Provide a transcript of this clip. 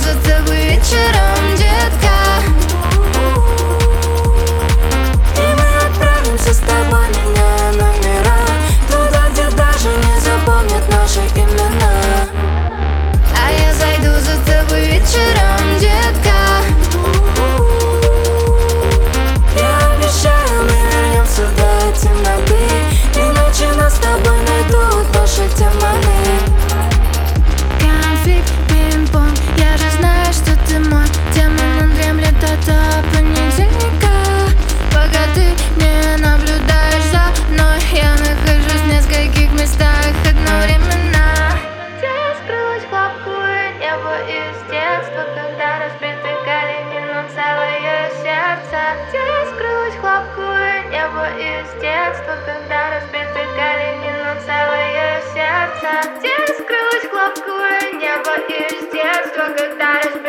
за тобой вечером, детка. И мы отправимся с тобой, меняя номера, туда, где даже не запомнят наши имена. А я зайду за тобой вечером, детка. Я обещаю, мы вернемся до темноты, иначе нас с тобой найдут наши демоны. Конфликт, пинг-понг, я же знаю, что ты мой демон, он дремлет от понедельника. Пока ты не наблюдаешь за мной, я нахожусь в нескольких местах одновременно. Где я скрылась в хлопку небо из детства, когда разбиты колени, но целое сердце. Где я скрылась в хлопку небо из детства, когда разбиты колени, но целое сердце. Где я скрылась в хлопку небо из детства, когда разбиты